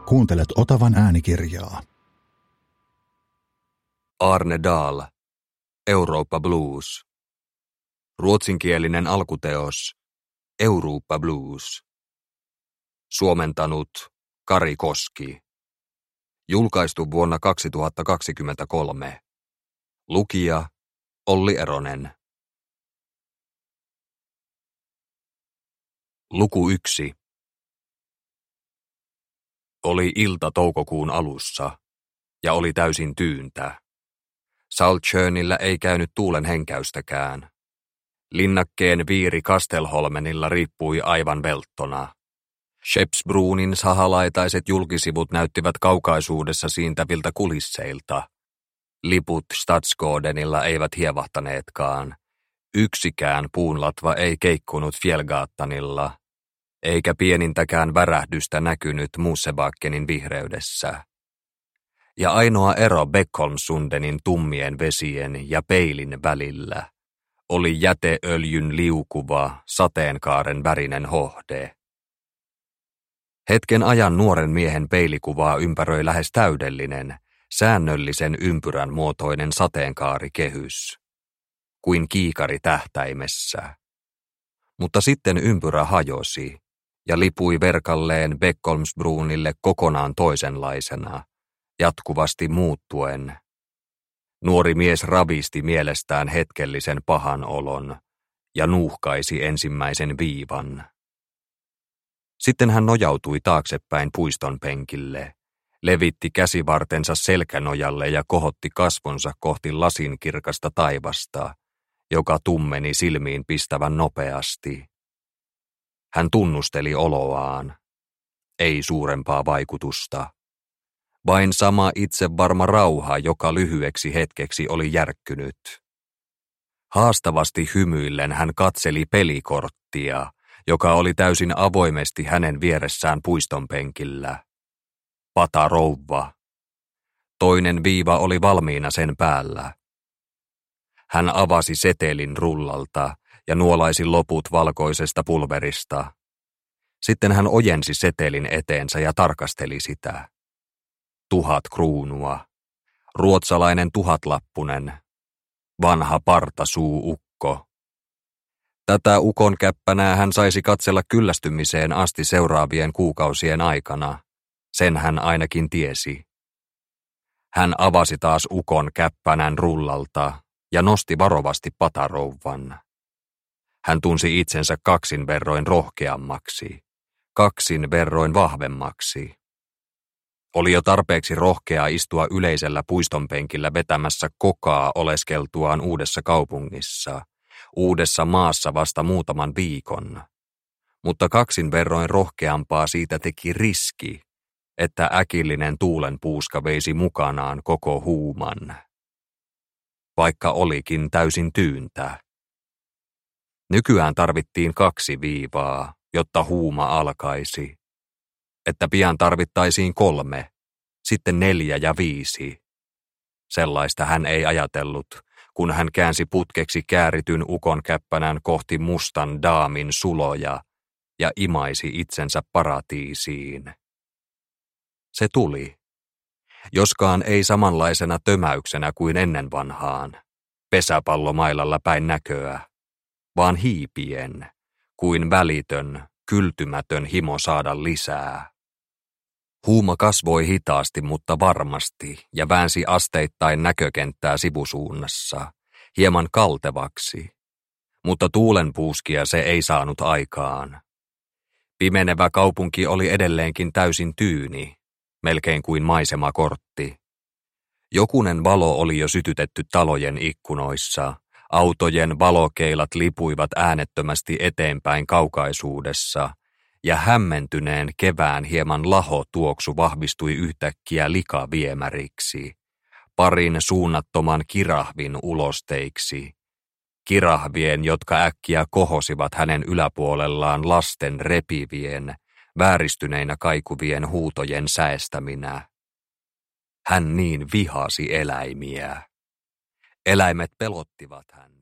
Kuuntelet Otavan äänikirjaa. Arne Dahl, Europa Blues. Ruotsinkielinen alkuteos, Europa Blues. Suomentanut Kari Koski. Julkaistu vuonna 2023. Lukija Olli Eronen. Luku 1. Oli ilta toukokuun alussa, ja oli täysin tyyntä. Saltjörnillä ei käynyt tuulen henkäystäkään. Linnakkeen viiri Kastelholmenilla riippui aivan velttona. Skeppsbronin sahalaitaiset julkisivut näyttivät kaukaisuudessa siintäviltä kulisseilta. Liput Stadsgårdenilla eivät hievahtaneetkaan. Yksikään puunlatva ei keikkunut Fjällgatanilla, eikä pienintäkään värähdystä näkynyt Mosebackenin vihreydessä. Ja ainoa ero Beckholmsundenin tummien vesien ja peilin välillä oli jäteöljyn liukuva, sateenkaaren värinen hohde. Hetken ajan nuoren miehen peilikuvaa ympäröi lähes täydellinen, säännöllisen ympyrän muotoinen sateenkaarikehys, kuin kiikari tähtäimessä. Mutta sitten ympyrä hajosi ja lipui verkalleen Beckholmsbrunille kokonaan toisenlaisena, jatkuvasti muuttuen. Nuori mies ravisti mielestään hetkellisen pahan olon ja nuuhkaisi ensimmäisen viivan. Sitten hän nojautui taaksepäin puiston penkille, levitti käsivartensa selkänojalle ja kohotti kasvonsa kohti lasinkirkasta taivasta, joka tummeni silmiin pistävän nopeasti. Hän tunnusteli oloaan. Ei suurempaa vaikutusta. Vain sama itsevarma rauha, joka lyhyeksi hetkeksi oli järkkynyt. Haastavasti hymyillen hän katseli pelikorttia, joka oli täysin avoimesti hänen vieressään puiston penkillä. Patarouva. Toinen viiva oli valmiina sen päällä. Hän avasi setelin rullalta ja nuolaisi loput valkoisesta pulverista. Sitten hän ojensi setelin eteensä ja tarkasteli sitä. 1000 kruunua. Ruotsalainen 1000-lappunen. Vanha partasuu-ukko. Tätä ukon käppänää hän saisi katsella kyllästymiseen asti seuraavien kuukausien aikana. Sen hän ainakin tiesi. Hän avasi taas ukon käppänän rullalta ja nosti varovasti patarouvan. Hän tunsi itsensä 2 verroin rohkeammaksi, 2 verroin vahvemmaksi. Oli jo tarpeeksi rohkeaa istua yleisellä puistonpenkillä vetämässä kokaa oleskeltuaan uudessa kaupungissa, uudessa maassa vasta muutaman viikon. Mutta 2 verroin rohkeampaa siitä teki riski, että äkillinen tuulenpuuska veisi mukanaan koko huuman. Vaikka olikin täysin tyyntä. Nykyään tarvittiin 2 viivaa, jotta huuma alkaisi. Että pian tarvittaisiin 3, sitten 4 ja 5. Sellaista hän ei ajatellut, kun hän käänsi putkeksi käärityn ukon käppänän kohti mustan daamin suloja ja imaisi itsensä paratiisiin. Se tuli. Joskaan ei samanlaisena tömäyksenä kuin ennen vanhaan, pesäpallomailalla päin näköä, vaan hiipien, kuin välitön, kyltymätön himo saada lisää. Huuma kasvoi hitaasti, mutta varmasti, ja väänsi asteittain näkökenttää sivusuunnassa, hieman kaltevaksi, mutta tuulenpuuskia se ei saanut aikaan. Pimenevä kaupunki oli edelleenkin täysin tyyni, melkein kuin maisemakortti. Jokunen valo oli jo sytytetty talojen ikkunoissa, autojen valokeilat lipuivat äänettömästi eteenpäin kaukaisuudessa, ja hämmentyneen kevään hieman lahotuoksu vahvistui yhtäkkiä likaviemäriksi, parin suunnattoman kirahvin ulosteiksi, kirahvien, jotka äkkiä kohosivat hänen yläpuolellaan lasten repivien, vääristyneinä kaikuvien huutojen säestäminä. Hän niin vihasi eläimiä. Eläimet pelottivat häntä.